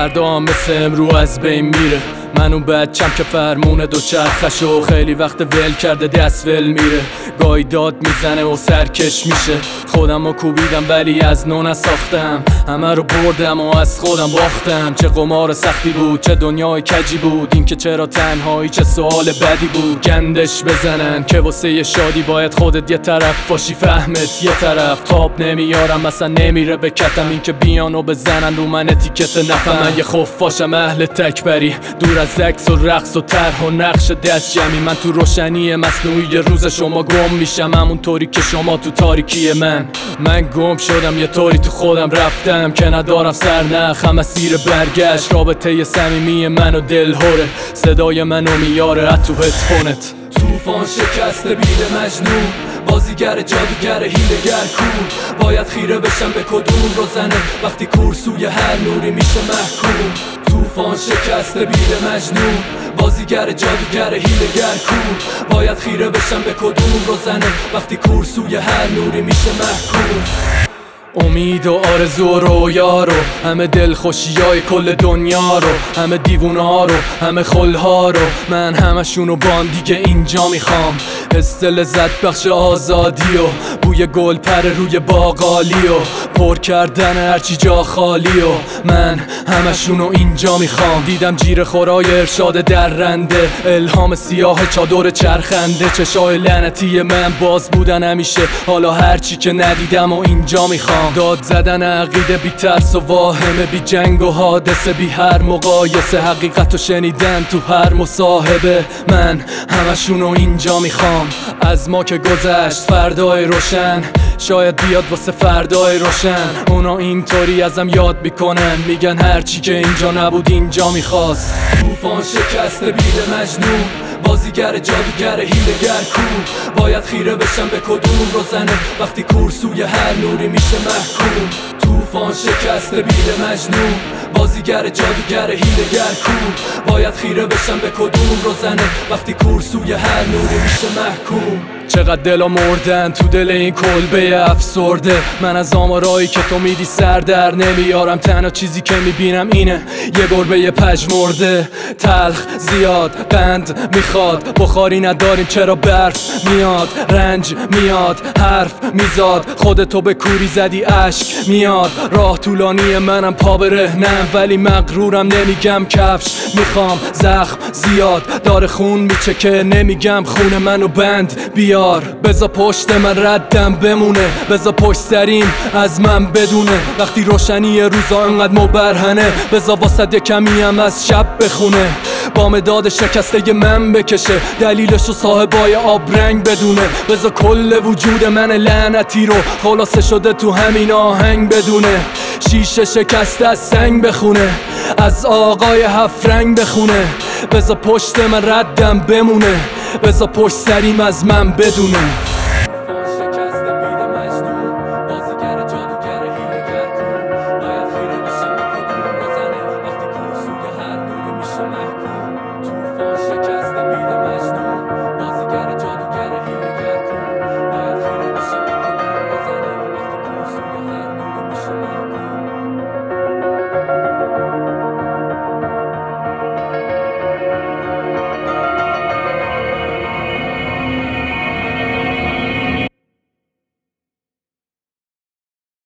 فردا هم مثل امرو از بین میره. من اون بچم که فرمونه دوچرخشو خیلی وقت ول کرده دست ول میره. گاهی داد میزنه و سرکش میشه. خودم رو کوبیدم ولی از نو نساختم. همه رو بردم و از خودم باختم. چه قمار سختی بود، چه دنیای کجی بود. این که چرا تنهایی چه سوال بدی بود. گندش بزنن که واسه یه شادی باید خودت یه طرف باشی، فهمت یه طرف. تاب نمیارم مثلا نمیره به کتم. این که بیان و بزنن رو من اتیکت نفهم. من یه خفاشم اهل تکبری، دور از عکس و رقص و طرح و نقش دست جمعی. من تو روشنی مصنوعی روز شما گم میشم، همونطوری که شما تو تاریکی من گم شدم. یه طوری تو خودم رفتم که ندارم سرنخ. هم مسیر برگشت رابطه صمیمی من و دلهوره. صدای منو میاره تو هدفونت. طوفان شکست بیل مجنون، بازیگر جادوگر هیلگر کور. باید خیره بشم به کدوم روزنه وقتی کورسوی هر نوری میشه محکوم. طوفان شکست بیل مجنون، بازیگر جادوگر هیلگر کور. باید خیره بشم به کدوم روزنه وقتی کورسوی هر نوری میشه محکوم. امید و آرزو و رویا رو، همه دلخوشیای کل دنیا رو، همه دیوونا رو، همه خلها رو، من همشونو بان دیگه اینجا میخوام. حس لذت بخش آزادی و بوی گل پر روی باقالی و پر کردن هرچی جا خالی و من همشونو اینجا میخوام. دیدم جیر خورای ارشاد درنده، الهام سیاه چادر چرخنده. چشای لعنتی من باز بودن همیشه، حالا هرچی که ندیدم و اینجا میخوام. داد زدن عقیده بی ترس و واهمه، بی جنگ و حادثه، بی هر مقایسه. حقیقتو شنیدن تو هر مصاحبه، من همشونو اینجا میخوام. از ما که گذشت فردای روشن، شاید بیاد واسه فردای روشن. اونا اینطوری ازم یاد میکنن، میگن هرچی که اینجا نبود اینجا میخواست. طوفان شکست بیل مجنون، بازیگر جادوگر هیلگر کور. باید خیره بشم به کدوم روزنه وقتی کورسوی هر نوری میشه محکوم. طوفان شکست بیل مجنون، بازیگر جادوگر هیلگر کور. باید خیره بشم به کدوم روزنه وقتی کورسوی هر نوری میشه محکوم. چقدر دلا مردن تو دل این کلبه افسرده. من از آمارایی که تو میدی سر در نمیارم. تنها چیزی که میبینم اینه یه گربه پژمرده. تلخ زیاد بند میخواد، بخاری نداریم چرا برف میاد. رنج میاد حرف میزاد، خودتو به کوری زدی اشک میاد. راه طولانی منم پا به رهنم، ولی مغرورم نمیگم کفش میخوام. زخم زیاد داره خون میچکه، نمیگم خون منو بند بیار. بذار پشت من ردم بمونه، بذار پشت سریم از من بدونه. وقتی روشنی روزا انقدر مبرهنه، بذار واسه کمی هم از شب بخونه. با مداد شکسته من بکشه، دلیلشو صاحبای آبرنگ بدونه. بذار کل وجود من لعنتی رو خلاصه شده تو همین آهنگ بدونه. شیشه شکسته از سنگ بخونه، از آقای هفت رنگ بخونه. بذار پشت من ردم بمونه، بذار پشت سریم از من بدونه.